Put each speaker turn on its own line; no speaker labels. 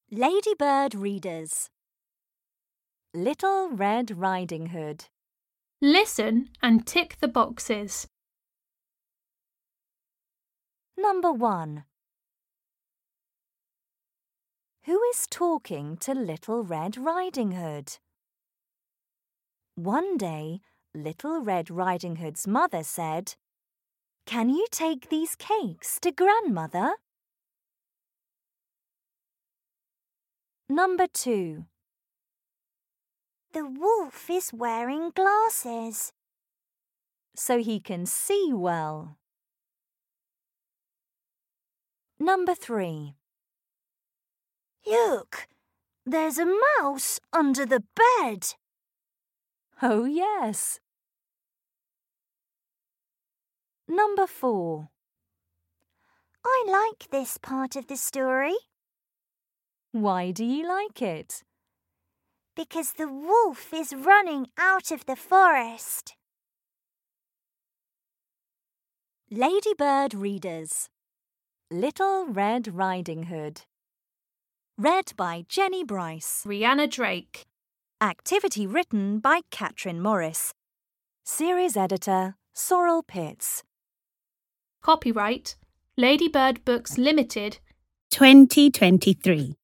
Ladybird Readers. Little Red Riding Hood.
Listen and tick the boxes.
Number 1. Who is talking to Little Red Riding Hood? One day, Little Red Riding Hood's mother said, "Can you take these cakes to Grandmother?" Number 2.
The wolf is wearing glasses,
so he can see well. Number 3.
Look, there's a mouse under the bed.
Oh, yes. Number 4.
I like this part of the story.
Why do you like it?
Because the wolf is running out of the forest.
Ladybird Readers. Little Red Riding Hood. Read by Jenny Bryce.
Rihanna Drake.
Activity written by Catherine Morris. Series editor, Sorrel Pitts.
Copyright Ladybird Books Limited
2023.